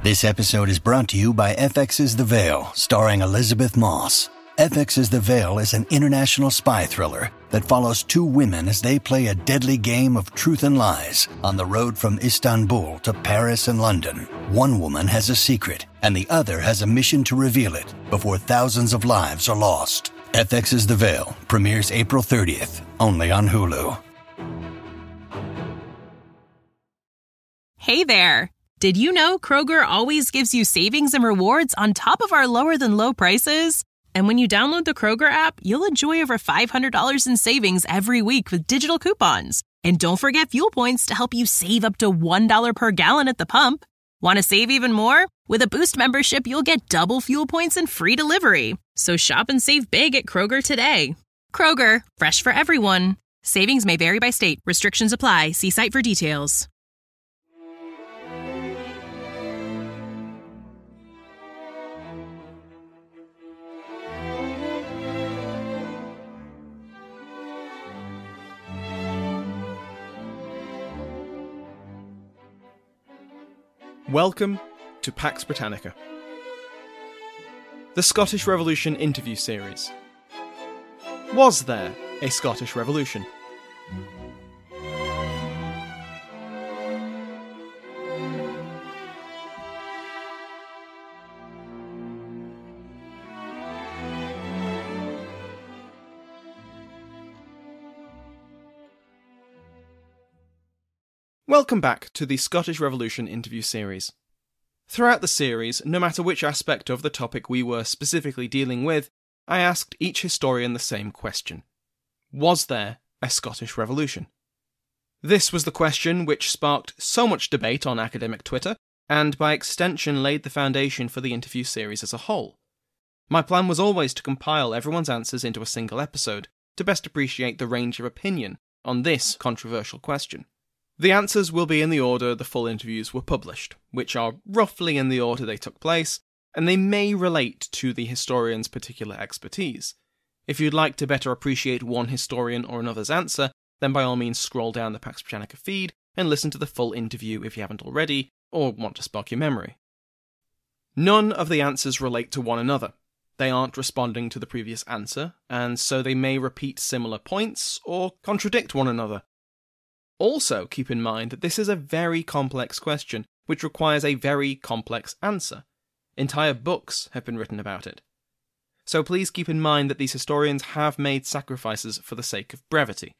This episode is brought to you by FX's The Veil, starring Elizabeth Moss. FX's The Veil is an international spy thriller that follows two women as they play a deadly game of truth and lies on the road from Istanbul to Paris and London. One woman has a secret, and the other has a mission to reveal it before thousands of lives are lost. FX's The Veil premieres April 30th, only on Hulu. Hey there! Did you know Kroger always gives you savings and rewards on top of our lower-than-low prices? And when you download the Kroger app, you'll enjoy over $500 in savings every week with digital coupons. And don't forget fuel points to help you save up to $1 per gallon at the pump. Want to save even more? With a Boost membership, you'll get double fuel points and free delivery. So shop and save big at Kroger today. Kroger, fresh for everyone. Savings may vary by state. Restrictions apply. See site for details. Welcome to Pax Britannica, the Scottish Revolution interview series. Was there a Scottish Revolution? Welcome back to the Scottish Revolution interview series. Throughout the series, no matter which aspect of the topic we were specifically dealing with, I asked each historian the same question. Was there a Scottish Revolution? This was the question which sparked so much debate on academic Twitter, and by extension laid the foundation for the interview series as a whole. My plan was always to compile everyone's answers into a single episode, to best appreciate the range of opinion on this controversial question. The answers will be in the order the full interviews were published, which are roughly in the order they took place, and they may relate to the historian's particular expertise. If you'd like to better appreciate one historian or another's answer, then by all means scroll down the Pax Britannica feed and listen to the full interview if you haven't already, or want to spark your memory. None of the answers relate to one another. They aren't responding to the previous answer, and so they may repeat similar points or contradict one another. Also, keep in mind that this is a very complex question, which requires a very complex answer. Entire books have been written about it. So please keep in mind that these historians have made sacrifices for the sake of brevity.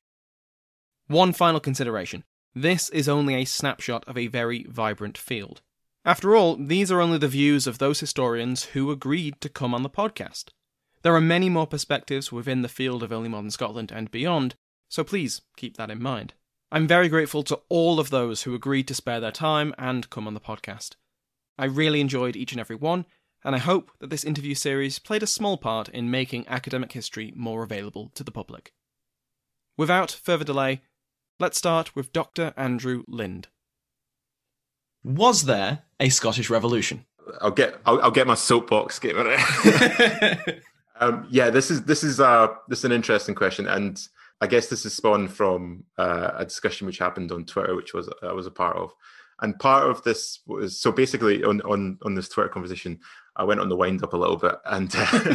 One final consideration. This is only a snapshot of a very vibrant field. After all, these are only the views of those historians who agreed to come on the podcast. There are many more perspectives within the field of early modern Scotland and beyond, so please keep that in mind. I'm very grateful to all of those who agreed to spare their time and come on the podcast. I really enjoyed each and every one, and I hope that this interview series played a small part in making academic history more available to the public. Without further delay, let's start with Dr. Andrew Lind. Was there a Scottish Revolution? I'll get my soapbox. Get it. This is an interesting question, and I guess this is spawned from a discussion which happened on Twitter, which I was a part of. And part of this was, so basically on this Twitter conversation, I went on the wind up a little bit, and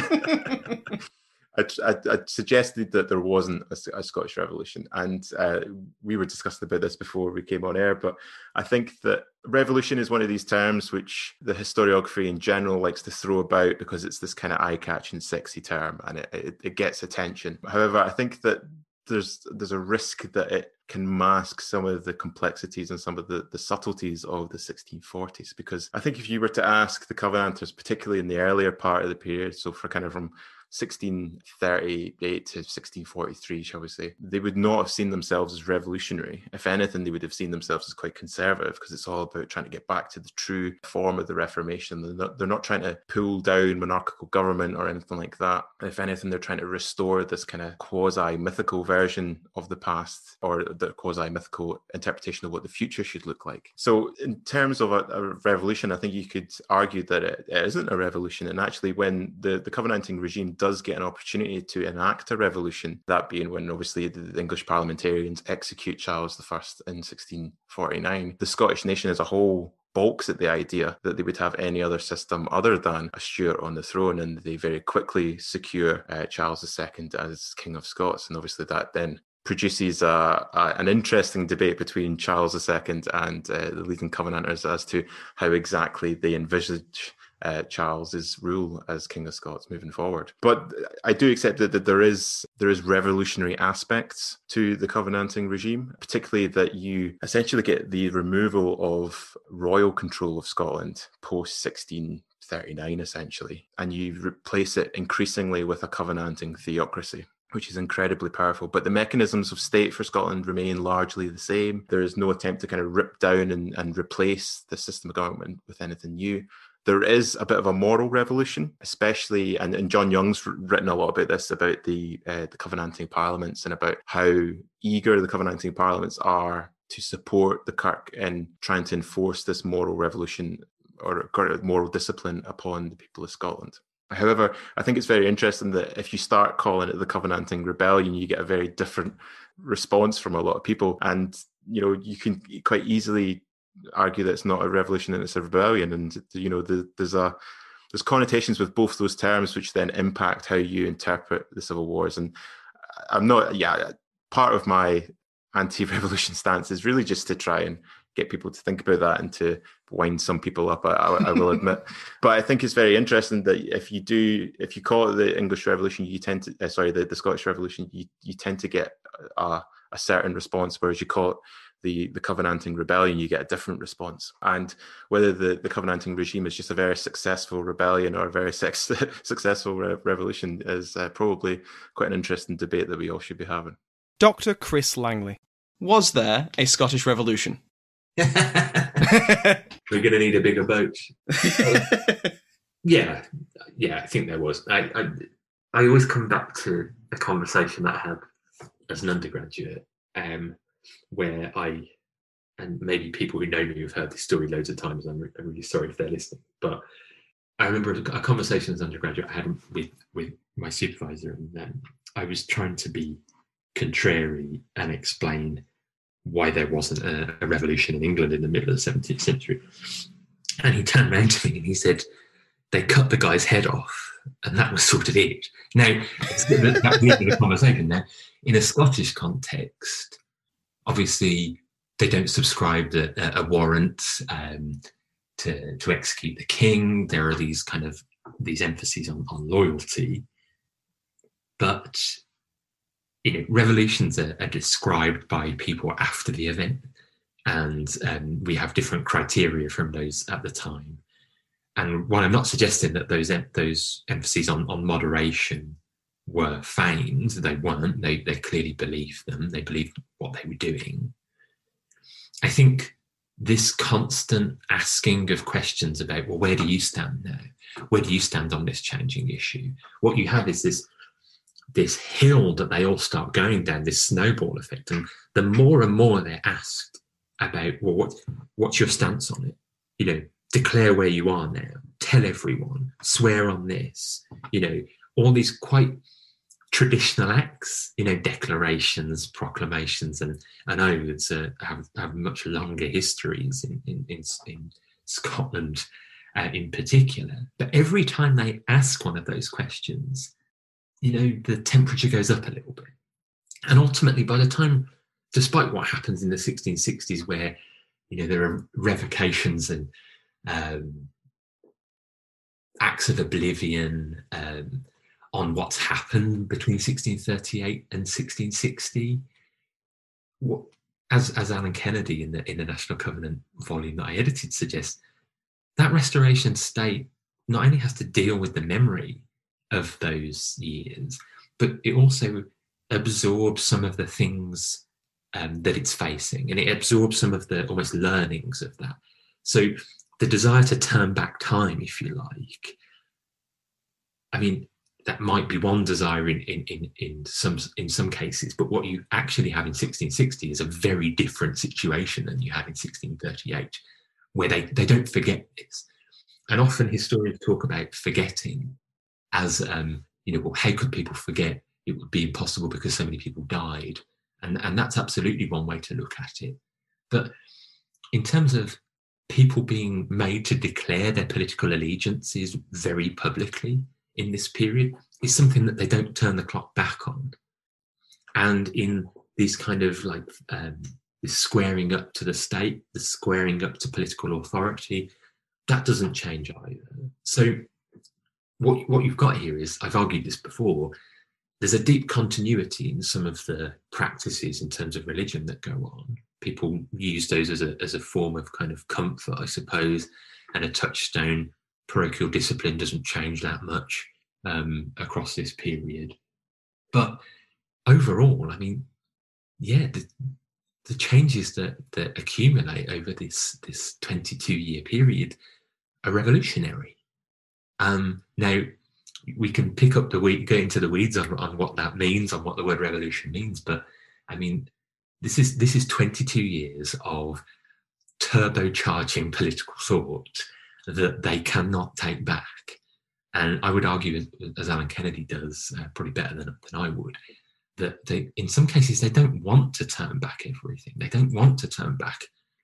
I suggested that there wasn't a Scottish Revolution. And we were discussing about this before we came on air, but I think that revolution is one of these terms which the historiography in general likes to throw about because it's this kind of eye-catching, sexy term, and it gets attention. However, I think that there's a risk that it can mask some of the complexities and some of the subtleties of the 1640s. Because I think if you were to ask the Covenanters, particularly in the earlier part of the period, so for kind of from 1638 to 1643, shall we say, they would not have seen themselves as revolutionary. If anything, they would have seen themselves as quite conservative, because it's all about trying to get back to the true form of the Reformation. They're not trying to pull down monarchical government or anything like that. If anything, they're trying to restore this kind of quasi-mythical version of the past, or the quasi-mythical interpretation of what the future should look like. So in terms of a revolution, I think you could argue that it isn't a revolution. And actually, when the Covenanting regime does get an opportunity to enact a revolution, that being when obviously the English parliamentarians execute Charles I in 1649, the Scottish nation as a whole balks at the idea that they would have any other system other than a Stuart on the throne, and they very quickly secure Charles II as King of Scots. And obviously that then produces an interesting debate between Charles II and the leading Covenanters as to how exactly they envisage Charles's rule as King of Scots moving forward. But I do accept that there is revolutionary aspects to the Covenanting regime, particularly that you essentially get the removal of royal control of Scotland post 1639, essentially, and you replace it increasingly with a Covenanting theocracy, which is incredibly powerful. But the mechanisms of state for Scotland remain largely the same. There is no attempt to kind of rip down and replace the system of government with anything new. There is a bit of a moral revolution, especially, and John Young's written a lot about this, about the Covenanting parliaments and about how eager the Covenanting parliaments are to support the Kirk in trying to enforce this moral revolution or moral discipline upon the people of Scotland. However, I think it's very interesting that if you start calling it the Covenanting Rebellion, you get a very different response from a lot of people. And, you can quite easily argue that it's not a revolution and it's a rebellion. And, there's connotations with both those terms, which then impact how you interpret the civil wars. And part of my anti-revolution stance is really just to try and get people to think about that and to wind some people up, I will admit. But I think it's very interesting that if you call it the English Revolution, you tend to, the Scottish Revolution, you tend to get a certain response, whereas you call it the Covenanting Rebellion, you get a different response. And whether the Covenanting regime is just a very successful rebellion or a very successful revolution is probably quite an interesting debate that we all should be having. Dr. Chris Langley, was there a Scottish Revolution? We're going to need a bigger boat. Yeah, I think there was. I always come back to a conversation that I had as an undergraduate, where and maybe people who know me have heard this story loads of times. I'm really sorry if they're listening, but I remember a conversation as an undergraduate I had with my supervisor, and I was trying to be contrary and explain why there wasn't a revolution in England in the middle of the 17th century. And he turned around to me and he said, they cut the guy's head off, and that was sort of it. Now, that weird bit of conversation. Now, in a Scottish context, obviously, they don't subscribe a warrant to execute the king. There are these emphases on loyalty. But revolutions are described by people after the event, and we have different criteria from those at the time. And while I'm not suggesting that those emphases on moderation were feigned, they weren't. They clearly believed them. They believed what they were doing. I think this constant asking of questions about, well, where do you stand now? Where do you stand on this changing issue? What you have is this hill that they all start going down, this snowball effect. And the more and more they're asked about, well, what's your stance on it? Declare where you are now, tell everyone, swear on this, all these quite traditional acts, declarations, proclamations, and oaths have much longer histories in Scotland in particular. But every time they ask one of those questions, the temperature goes up a little bit. And ultimately, by the time, despite what happens in the 1660s, where, there are revocations and acts of oblivion on what's happened between 1638 and 1660, as Alan Kennedy in the National Covenant volume that I edited suggests, that restoration state not only has to deal with the memory of those years, but it also absorbs some of the things that it's facing, and it absorbs some of the almost learnings of that. So the desire to turn back time, if you like, I mean, that might be one desire in some cases, but what you actually have in 1660 is a very different situation than you had in 1638, where they don't forget this. And often historians talk about forgetting as, well, how could people forget? It would be impossible because so many people died. And that's absolutely one way to look at it. But in terms of people being made to declare their political allegiances very publicly in this period is something that they don't turn the clock back on. And in these kind of like this squaring up to the state, the squaring up to political authority, that doesn't change either. So what you've got here is, I've argued this before, there's a deep continuity in some of the practices in terms of religion that go on. People use those as a form of kind of comfort, I suppose, and a touchstone. Parochial discipline doesn't change that much across this period. But overall, I mean, yeah, the changes that accumulate over this 22-year period are revolutionary. Now, we can pick up go into the weeds on what that means, on what the word revolution means, but I mean, this is 22 years of turbocharging political thought that they cannot take back. And I would argue, as Alan Kennedy does, probably better than I would, that they, in some cases, they don't want to turn back everything. They don't want to turn back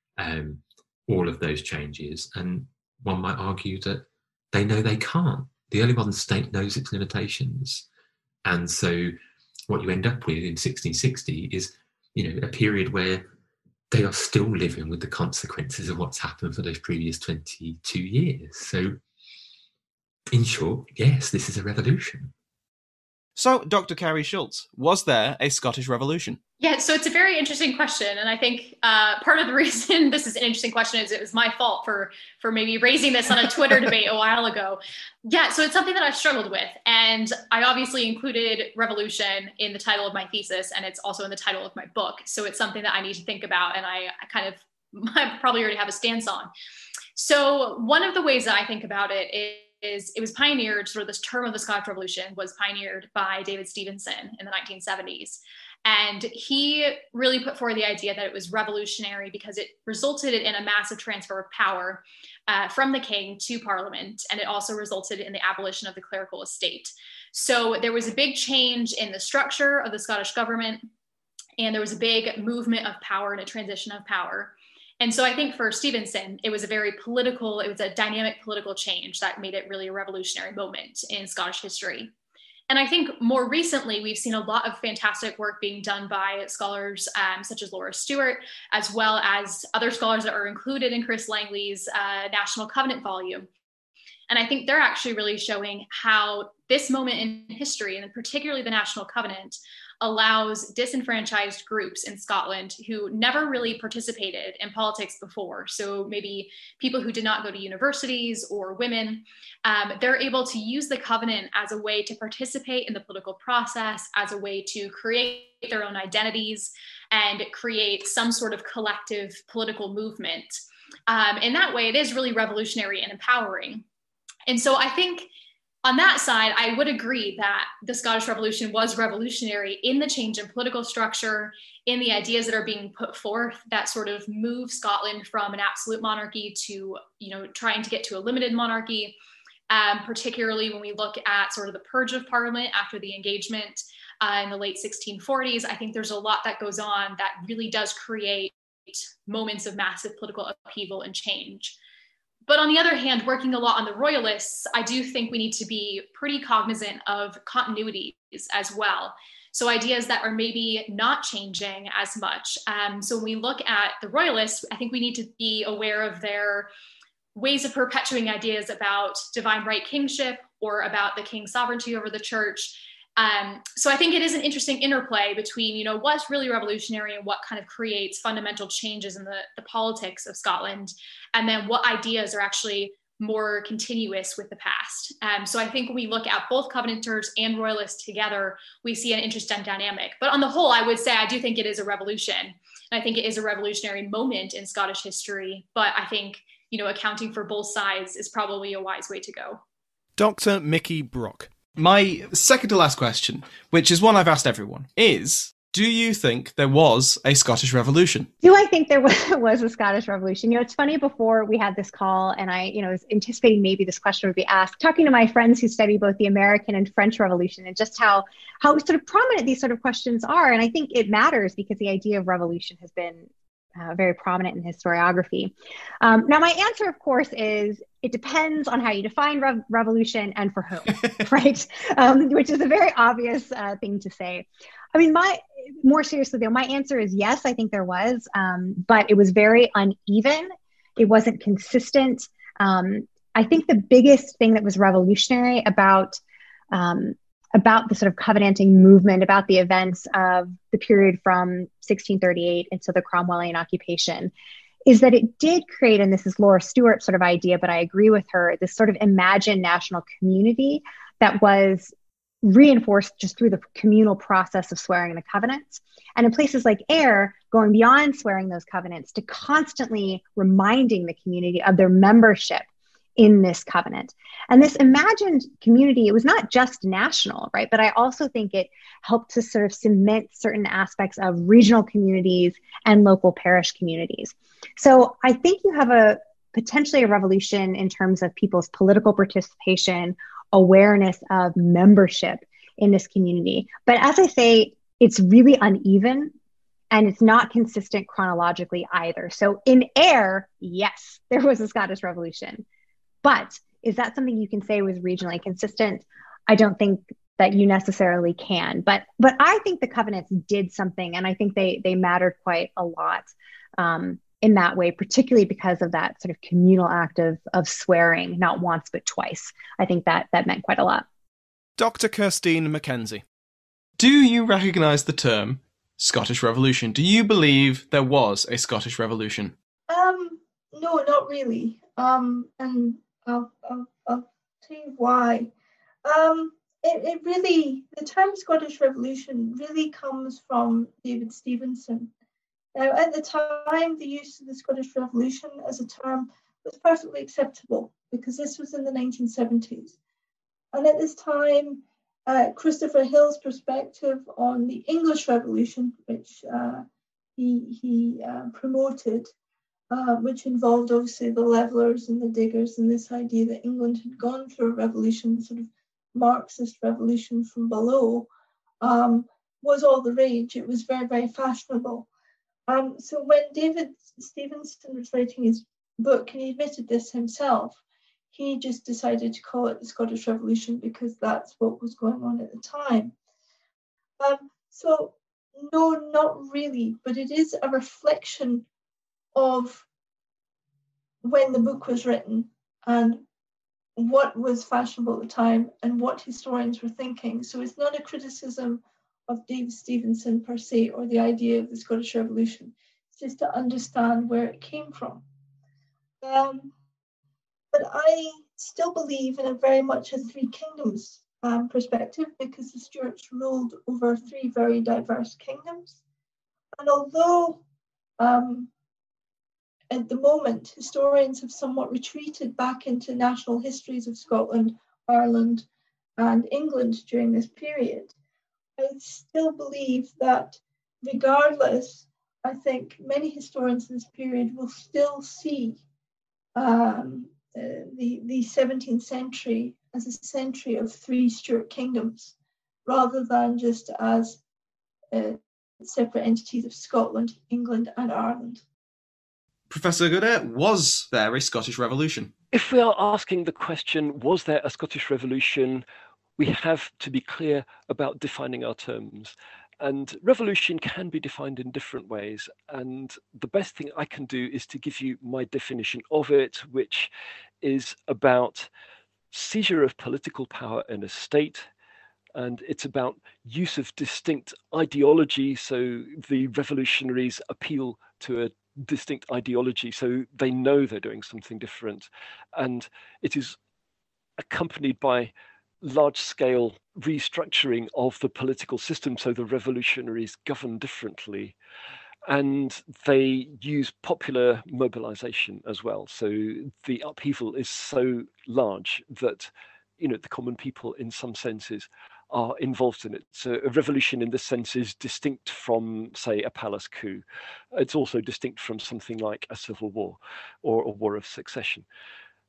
all of those changes. And one might argue that they know they can't. The early modern state knows its limitations. And so what you end up with in 1660 is, a period where they are still living with the consequences of what's happened for those previous 22 years. So in short, yes, this is a revolution. So, Dr. Carrie Schultz, was there a Scottish Revolution? Yeah, so it's a very interesting question. And I think part of the reason this is an interesting question is it was my fault for maybe raising this on a Twitter debate a while ago. Yeah, so it's something that I've struggled with. And I obviously included revolution in the title of my thesis, and it's also in the title of my book. So it's something that I need to think about, and I probably already have a stance on. So one of the ways that I think about it is it was pioneered, sort of this term of the Scottish Revolution was pioneered by David Stevenson in the 1970s. And he really put forward the idea that it was revolutionary because it resulted in a massive transfer of power from the king to Parliament. And it also resulted in the abolition of the clerical estate. So there was a big change in the structure of the Scottish government. And there was a big movement of power and a transition of power. And so I think for Stevenson, it was a dynamic political change that made it really a revolutionary moment in Scottish history. And I think more recently, we've seen a lot of fantastic work being done by scholars such as Laura Stewart, as well as other scholars that are included in Chris Langley's National Covenant volume. And I think they're actually really showing how this moment in history, and particularly the National Covenant, allows disenfranchised groups in Scotland who never really participated in politics before. So maybe people who did not go to universities or women, they're able to use the covenant as a way to participate in the political process, as a way to create their own identities and create some sort of collective political movement. In that way, it is really revolutionary and empowering. And so I think on that side, I would agree that the Scottish Revolution was revolutionary in the change in political structure, in the ideas that are being put forth that sort of move Scotland from an absolute monarchy to, trying to get to a limited monarchy, particularly when we look at sort of the purge of Parliament after the engagement in the late 1640s. I think there's a lot that goes on that really does create moments of massive political upheaval and change. But on the other hand, working a lot on the royalists, I do think we need to be pretty cognizant of continuities as well. So ideas that are maybe not changing as much. So when we look at the royalists, I think we need to be aware of their ways of perpetuating ideas about divine right kingship or about the king's sovereignty over the church. So I think it is an interesting interplay between, what's really revolutionary and what kind of creates fundamental changes in the politics of Scotland, and then what ideas are actually more continuous with the past. So I think when we look at both Covenanters and Royalists together, we see an interesting dynamic. But on the whole, I would say I do think it is a revolution. And I think it is a revolutionary moment in Scottish history. But I think, accounting for both sides is probably a wise way to go. Dr. Mickey Brock. My second to last question, which is one I've asked everyone, is, do you think there was a Scottish Revolution? Do I think there was a Scottish Revolution? It's funny, before we had this call and I, was anticipating maybe this question would be asked, talking to my friends who study both the American and French Revolution and just how sort of prominent these sort of questions are. And I think it matters because the idea of revolution has been very prominent in historiography. Now, my answer, of course, is it depends on how you define revolution and for whom, right? Which is a very obvious thing to say. I mean, more seriously, though, my answer is yes, I think there was, but it was very uneven. It wasn't consistent. I think the biggest thing that was revolutionary about the sort of covenanting movement, about the events of the period from 1638 until the Cromwellian occupation, is that it did create, and this is Laura Stewart's sort of idea, but I agree with her, this sort of imagined national community that was reinforced just through the communal process of swearing the covenants. And in places like Ayr, going beyond swearing those covenants to constantly reminding the community of their membership in this covenant. And this imagined community, it was not just national, right? But I also think it helped to sort of cement certain aspects of regional communities and local parish communities. So I think you have potentially a revolution in terms of people's political participation, awareness of membership in this community. But as I say, it's really uneven and it's not consistent chronologically either. So in Ayr, yes, there was a Scottish Revolution. But is that something you can say was regionally consistent? I don't think that you necessarily can. But I think the covenants did something, and I think they mattered quite a lot in that way, particularly because of that sort of communal act of swearing, not once but twice. I think that meant quite a lot. Dr. Kirstine Mackenzie, do you recognise the term Scottish Revolution? Do you believe there was a Scottish Revolution? No, not really. And I'll tell you why. It really, the term Scottish Revolution really comes from David Stevenson. Now, at the time, the use of the Scottish Revolution as a term was perfectly acceptable because this was in the 1970s. And at this time, Christopher Hill's perspective on the English Revolution, which he promoted, which involved obviously the Levellers and the Diggers, and this idea that England had gone through a revolution, sort of Marxist revolution from below, was all the rage. It was very, very fashionable. So when David Stevenson was writing his book, and he admitted this himself, he just decided to call it the Scottish Revolution because that's what was going on at the time. So no, not really, but it is a reflection of when the book was written and what was fashionable at the time and what historians were thinking. So it's not a criticism of David Stevenson per se or the idea of the Scottish Revolution. It's just to understand where it came from. But I still believe in a very much a three kingdoms perspective because the Stuarts ruled over three very diverse kingdoms. And although at the moment, historians have somewhat retreated back into national histories of Scotland, Ireland, and England during this period, I still believe that regardless, I think many historians in this period will still see the 17th century as a century of three Stuart kingdoms, rather than just as separate entities of Scotland, England, and Ireland. Professor Goodare, was there a Scottish Revolution? If we are asking the question, was there a Scottish Revolution, we have to be clear about defining our terms. And revolution can be defined in different ways. And the best thing I can do is to give you my definition of it, which is about seizure of political power in a state. And it's about use of distinct ideology. So the revolutionaries appeal to a distinct ideology, so they know they're doing something different. And it is accompanied by large-scale restructuring of the political system, so the revolutionaries govern differently. And they use popular mobilization as well. So the upheaval is so large that, the common people in some senses are involved in it. So a revolution in this sense is distinct from, say, a palace coup. It's also distinct from something like a civil war or a war of succession.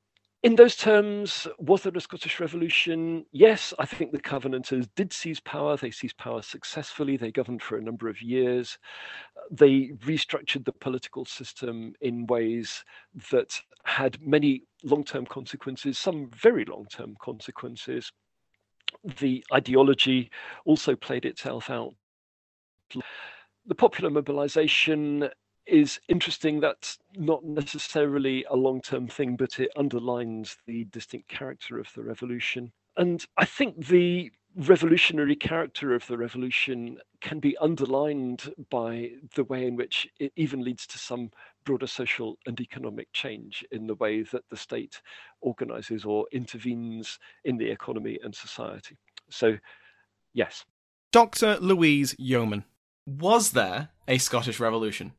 In those terms, was there a Scottish Revolution? Yes, I think the Covenanters did seize power. They seized power successfully. They governed for a number of years. They restructured the political system in ways that had many long-term consequences, some very long-term consequences. The ideology also played itself out. The popular mobilization is interesting. That's not necessarily a long-term thing, but it underlines the distinct character of the revolution. And I think the revolutionary character of the revolution can be underlined by the way in which it even leads to some broader social and economic change in the way that the state organizes or intervenes in the economy and society. So, yes. Dr. Louise Yeoman, was there a Scottish Revolution?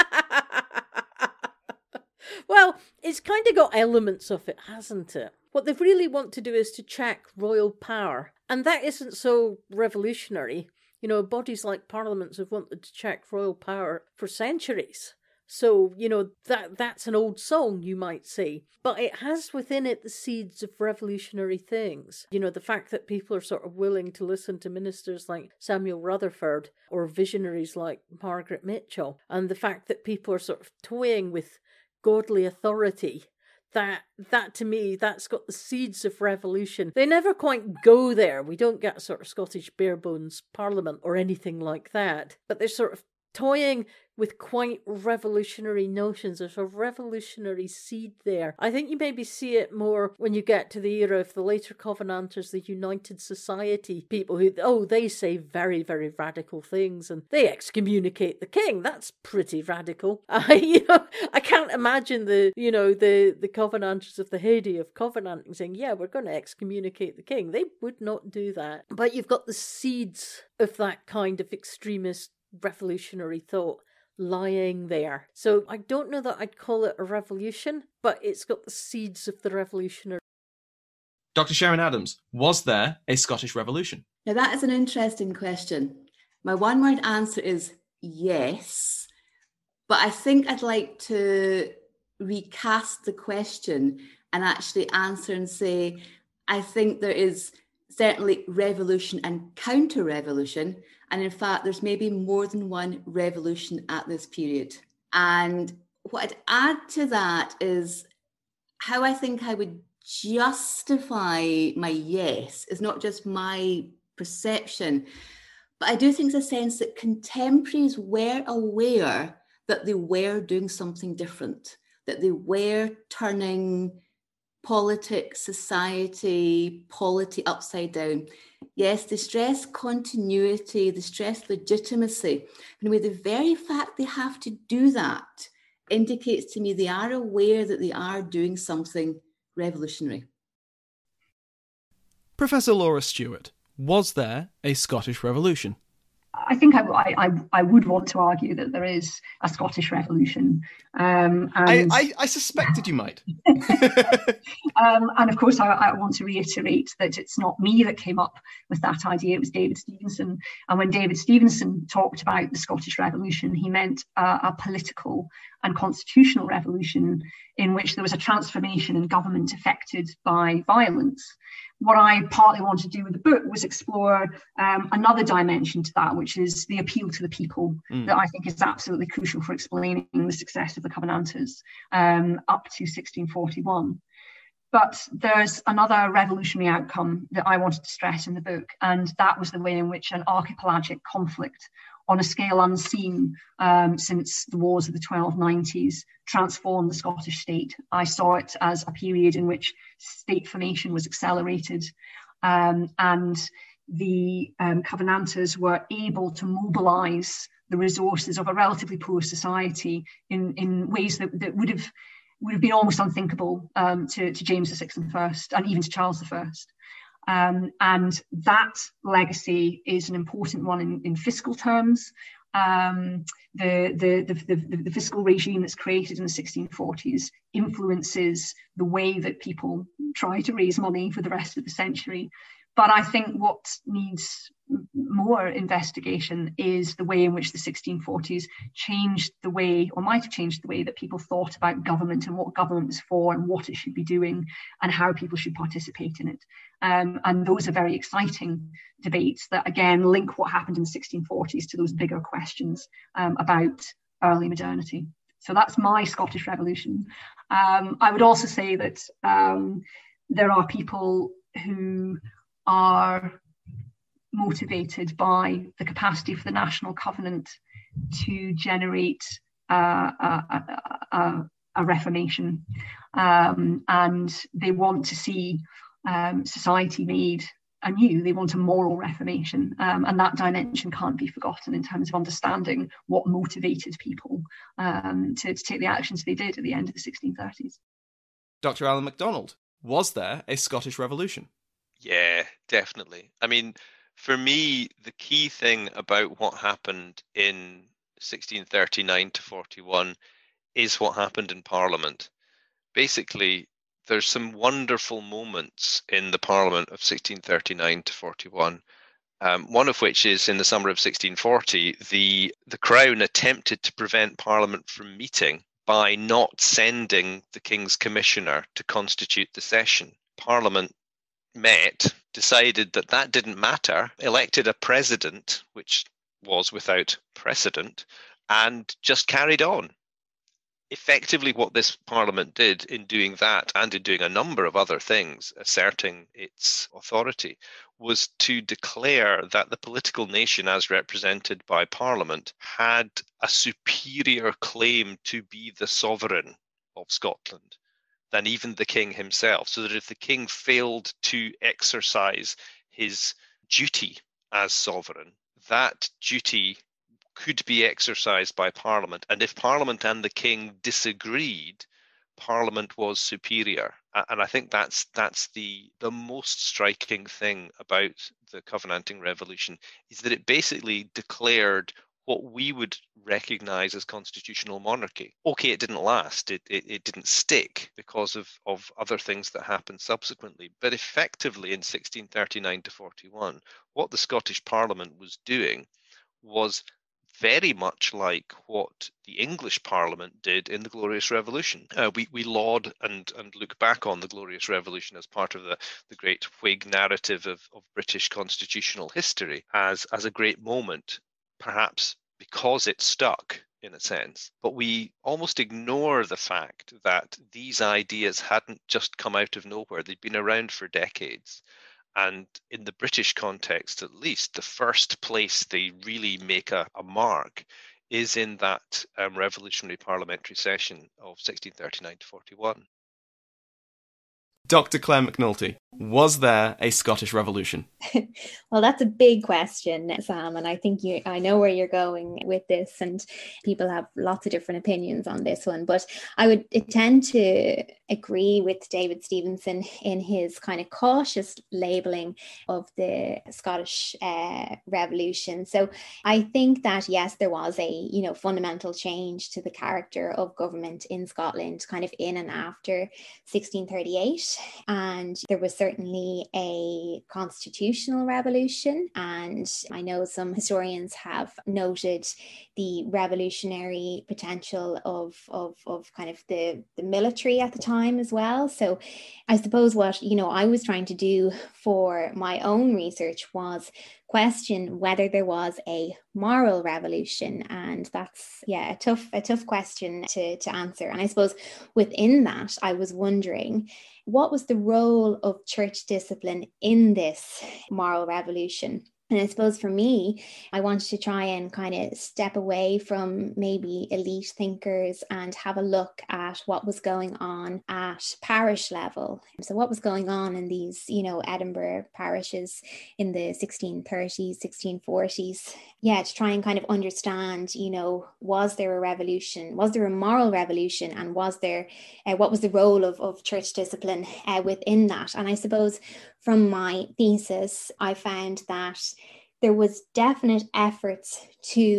Well, it's kind of got elements of it, hasn't it? What they really want to do is to check royal power. And that isn't so revolutionary. You know, bodies like parliaments have wanted to check royal power for centuries. So, you know, that's an old song, you might say. But it has within it the seeds of revolutionary things. You know, the fact that people are sort of willing to listen to ministers like Samuel Rutherford or visionaries like Margaret Mitchell. And the fact that people are sort of toying with godly authority. That to me, that's got the seeds of revolution. They never quite go there. We don't get a sort of Scottish bare bones parliament or anything like that. But they're sort of toying with quite revolutionary notions. There's a revolutionary seed there. I think you maybe see it more when you get to the era of the later Covenanters, the United Society people who, they say very, very radical things and they excommunicate the king. That's pretty radical. I can't imagine the Covenanters of the heyday of Covenanting saying, yeah, we're going to excommunicate the king. They would not do that. But you've got the seeds of that kind of extremist revolutionary thought lying there. So I don't know that I'd call it a revolution, but it's got the seeds of the revolutionary. Dr. Sharon Adams, was there a Scottish Revolution? Now that is an interesting question. My one-word answer is yes, but I think I'd like to recast the question and actually answer and say, I think there is certainly revolution and counter-revolution. And in fact, there's maybe more than one revolution at this period. And what I'd add to that is how I think I would justify my yes is not just my perception, but I do think there's a sense that contemporaries were aware that they were doing something different, that they were turning politics, society, polity upside down. Yes, they stress continuity, they stress legitimacy. And with the very fact they have to do that indicates to me they are aware that they are doing something revolutionary. Professor Laura Stewart, was there a Scottish Revolution? I think I would want to argue that there is a Scottish Revolution. I suspected you might. And of course, I want to reiterate that it's not me that came up with that idea. It was David Stevenson. And when David Stevenson talked about the Scottish Revolution, he meant a political and constitutional revolution in which there was a transformation in government affected by violence. What I partly wanted to do with the book was explore another dimension to that, which is the appeal to the people, that I think is absolutely crucial for explaining the success of the Covenanters up to 1641. But there's another revolutionary outcome that I wanted to stress in the book, and that was the way in which an archipelagic conflict on a scale unseen since the wars of the 1290s transformed the Scottish state. I saw it as a period in which state formation was accelerated, and the Covenanters were able to mobilise the resources of a relatively poor society in ways that would have been almost unthinkable to James VI and even to Charles I. And that legacy is an important one in fiscal terms. The fiscal regime that's created in the 1640s influences the way that people try to raise money for the rest of the century. But I think what needs more investigation is the way in which the 1640s changed the way, or might have changed the way, that people thought about government and what government was for and what it should be doing and how people should participate in it. And those are very exciting debates that, again, link what happened in the 1640s to those bigger questions about early modernity. So that's my Scottish Revolution. I would also say that there are people who are motivated by the capacity for the National Covenant to generate a reformation, and they want to see society made anew. They want a moral reformation, and that dimension can't be forgotten in terms of understanding what motivated people to take the actions they did at the end of the 1630s. Dr. Alan MacDonald, was there a Scottish Revolution? Yeah, definitely. I mean, for me, the key thing about what happened in 1639 to 41 is what happened in Parliament. Basically, there's some wonderful moments in the Parliament of 1639 to 41. One of which is in the summer of 1640, the Crown attempted to prevent Parliament from meeting by not sending the King's Commissioner to constitute the session. Parliament met, decided that that didn't matter, elected a president, which was without precedent, and just carried on. Effectively, what this Parliament did in doing that and in doing a number of other things, asserting its authority, was to declare that the political nation as represented by Parliament had a superior claim to be the sovereign of Scotland than even the king himself, so that if the king failed to exercise his duty as sovereign, that duty could be exercised by Parliament. And if Parliament and the king disagreed, Parliament was superior. And I think that's the most striking thing about the Covenanting Revolution, is that it basically declared what we would recognize as constitutional monarchy. Okay, it didn't last. It didn't stick because of other things that happened subsequently. But effectively in 1639 to 41, what the Scottish Parliament was doing was very much like what the English Parliament did in the Glorious Revolution. We laud and look back on the Glorious Revolution as part of the great Whig narrative of British constitutional history as a great moment, perhaps because it stuck in a sense. But we almost ignore the fact that these ideas hadn't just come out of nowhere. They'd been around for decades. And in the British context, at least, the first place they really make a mark is in that revolutionary parliamentary session of 1639 to 41. Dr. Claire McNulty, was there a Scottish Revolution? Well, that's a big question, Sam, and I think I know where you're going with this, and people have lots of different opinions on this one, but I would tend to agree with David Stevenson in his kind of cautious labelling of the Scottish Revolution. So I think that, yes, there was a fundamental change to the character of government in Scotland kind of in and after 1638, and there was certainly a constitutional revolution, and I know some historians have noted the revolutionary potential of kind of the military at the time as well. So I suppose what I was trying to do for my own research was question whether there was a moral revolution, and that's a tough question to answer. And I suppose within that, I was wondering, what was the role of church discipline in this moral revolution? And I suppose for me, I wanted to try and kind of step away from maybe elite thinkers and have a look at what was going on at parish level. So what was going on in these, Edinburgh parishes in the 1630s, 1640s? Yeah, to try and kind of understand, was there a revolution? Was there a moral revolution? And was there, what was the role of church discipline within that? And I suppose from my thesis, I found that there was definite efforts to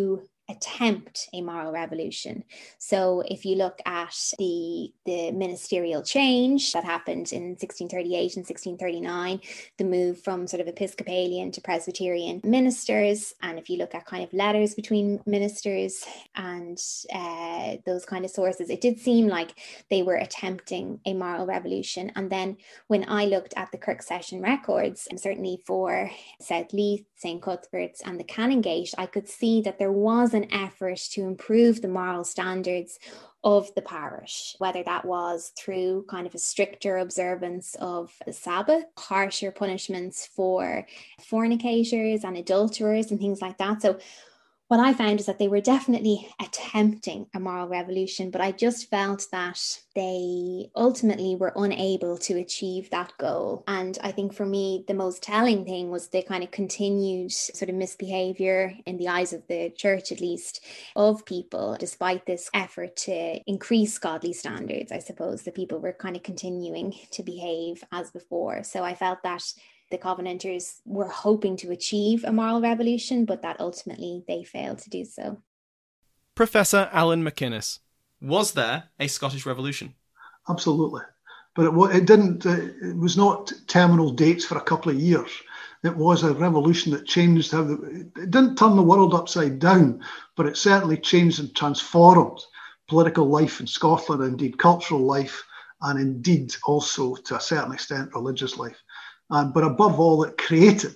attempt a moral revolution. So if you look at the ministerial change that happened in 1638 and 1639, the move from sort of Episcopalian to Presbyterian ministers, and if you look at kind of letters between ministers and those kind of sources, it did seem like they were attempting a moral revolution. And then when I looked at the Kirk Session records, and certainly for South Leith, St. Cuthbert's and the Canongate, I could see that there was an effort to improve the moral standards of the parish, whether that was through kind of a stricter observance of the Sabbath, harsher punishments for fornicators and adulterers and things like that. So what I found is that they were definitely attempting a moral revolution, but I just felt that they ultimately were unable to achieve that goal. And I think for me, the most telling thing was the kind of continued sort of misbehaviour, in the eyes of the church at least, of people, despite this effort to increase godly standards. I suppose the people were kind of continuing to behave as before. So I felt that the Covenanters were hoping to achieve a moral revolution, but that ultimately they failed to do so. Professor Alan McInnes, was there a Scottish Revolution? Absolutely. But it was not terminal dates for a couple of years. It was a revolution that changed it didn't turn the world upside down, but it certainly changed and transformed political life in Scotland, indeed cultural life, and indeed also to a certain extent religious life. But above all, it created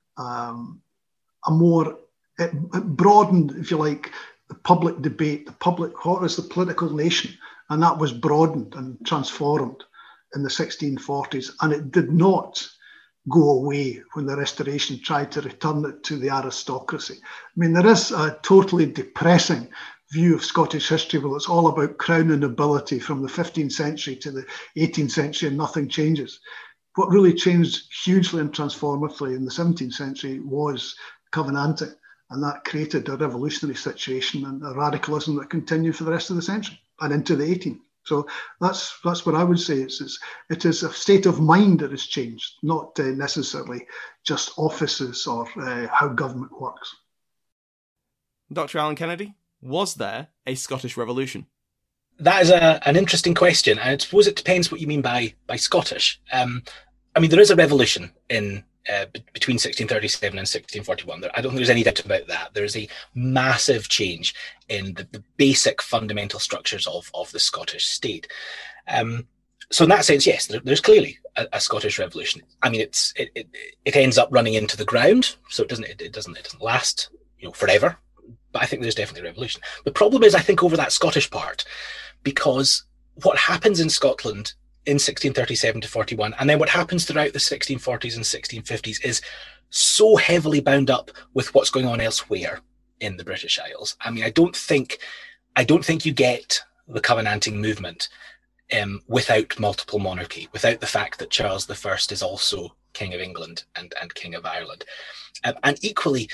it broadened, if you like, the public debate, what is the political nation? And that was broadened and transformed in the 1640s. And it did not go away when the Restoration tried to return it to the aristocracy. I mean, there is a totally depressing view of Scottish history where it's all about crown and nobility from the 15th century to the 18th century and nothing changes. What really changed hugely and transformatively in the 17th century was Covenanting, and that created a revolutionary situation and a radicalism that continued for the rest of the century and into the 18th. So that's what I would say. It is a state of mind that has changed, not necessarily just offices or how government works. Dr. Alan Kennedy, was there a Scottish Revolution? That is an interesting question, and I suppose it depends what you mean by Scottish. I mean, there is a revolution in between 1637 and 1641. I don't think there's any doubt about that. There is a massive change in the basic fundamental structures of the Scottish state. So in that sense, yes, there's clearly a Scottish Revolution. I mean, it ends up running into the ground, so it doesn't last forever. But I think there's definitely a revolution. The problem is, I think, over that Scottish part, because what happens in Scotland in 1637 to 41, and then what happens throughout the 1640s and 1650s is so heavily bound up with what's going on elsewhere in the British Isles. I mean, I don't think you get the Covenanting movement without multiple monarchy, without the fact that Charles I is also King of England and King of Ireland. And equally,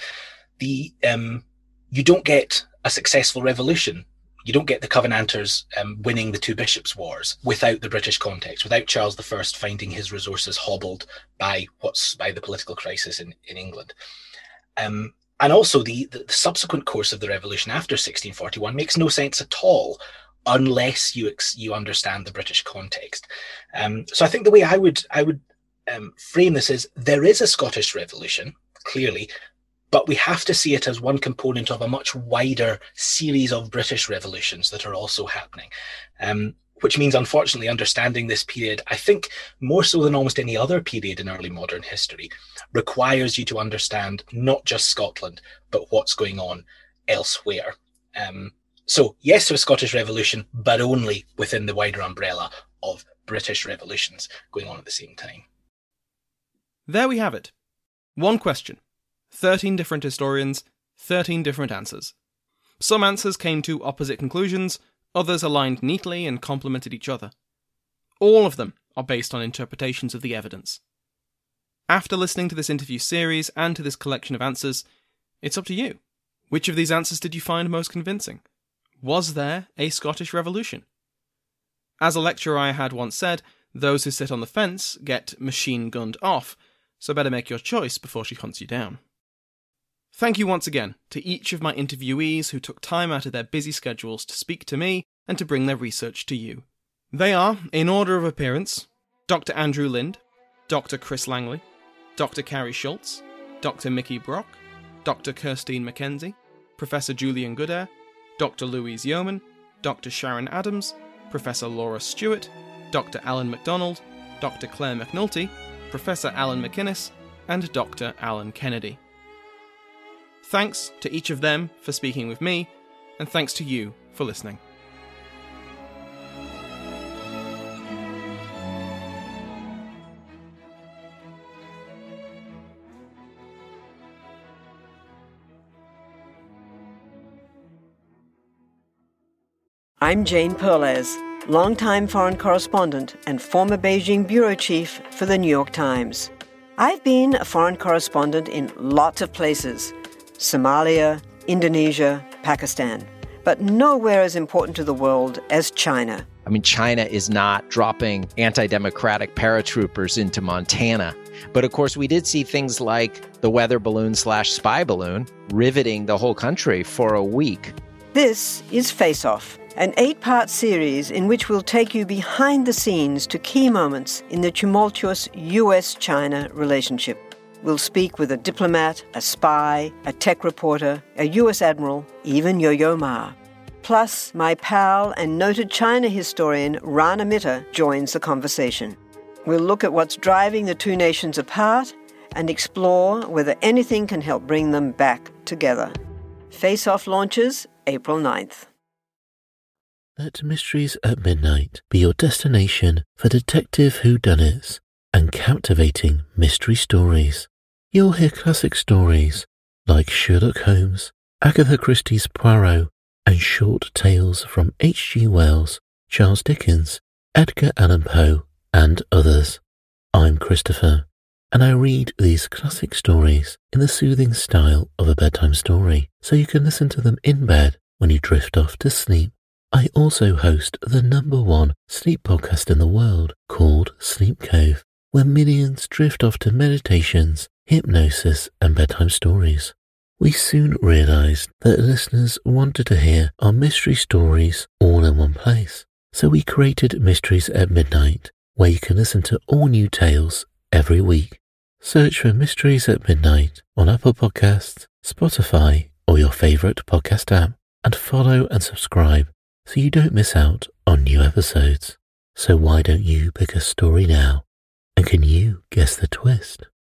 you don't get a successful revolution. You don't get the Covenanters winning the Two Bishops' Wars without the British context, without Charles I finding his resources hobbled by the political crisis in England. And also the subsequent course of the revolution after 1641 makes no sense at all unless you understand the British context. So I think the way I would frame this is there is a Scottish Revolution, clearly, but we have to see it as one component of a much wider series of British revolutions that are also happening, which means, unfortunately, understanding this period, I think more so than almost any other period in early modern history, requires you to understand not just Scotland, but what's going on elsewhere. So yes, to a Scottish Revolution, but only within the wider umbrella of British revolutions going on at the same time. There we have it. One question. 13 different historians, 13 different answers. Some answers came to opposite conclusions, others aligned neatly and complemented each other. All of them are based on interpretations of the evidence. After listening to this interview series and to this collection of answers, it's up to you. Which of these answers did you find most convincing? Was there a Scottish Revolution? As a lecturer I had once said, those who sit on the fence get machine-gunned off, so better make your choice before she hunts you down. Thank you once again to each of my interviewees who took time out of their busy schedules to speak to me and to bring their research to you. They are, in order of appearance, Dr. Andrew Lind, Dr. Chris Langley, Dr. Carrie Schultz, Dr. Mickey Brock, Dr. Kirstine McKenzie, Professor Julian Goodare, Dr. Louise Yeoman, Dr. Sharon Adams, Professor Laura Stewart, Dr. Alan MacDonald, Dr. Claire McNulty, Professor Alan McInnes, and Dr. Alan Kennedy. Thanks to each of them for speaking with me, and thanks to you for listening. I'm Jane Perlez, longtime foreign correspondent and former Beijing bureau chief for the New York Times. I've been a foreign correspondent in lots of places: Somalia, Indonesia, Pakistan, but nowhere as important to the world as China. I mean, China is not dropping anti-democratic paratroopers into Montana. But of course, we did see things like the weather balloon/spy balloon riveting the whole country for a week. This is Face Off, an 8-part series in which we'll take you behind the scenes to key moments in the tumultuous US-China relationship. We'll speak with a diplomat, a spy, a tech reporter, a US admiral, even Yo-Yo Ma. Plus, my pal and noted China historian Rana Mitter joins the conversation. We'll look at what's driving the two nations apart and explore whether anything can help bring them back together. Face Off launches April 9th. Let Mysteries at Midnight be your destination for detective whodunits and captivating mystery stories. You'll hear classic stories like Sherlock Holmes, Agatha Christie's Poirot, and short tales from H.G. Wells, Charles Dickens, Edgar Allan Poe, and others. I'm Christopher, and I read these classic stories in the soothing style of a bedtime story, so you can listen to them in bed when you drift off to sleep. I also host the #1 sleep podcast in the world called Sleep Cove, where millions drift off to meditations, hypnosis, and bedtime stories. We soon realized that listeners wanted to hear our mystery stories all in one place, so we created Mysteries at Midnight, where you can listen to all new tales every week. Search for Mysteries at Midnight on Apple Podcasts, Spotify, or your favorite podcast app, and follow and subscribe so you don't miss out on new episodes. So why don't you pick a story now? And can you guess the twist?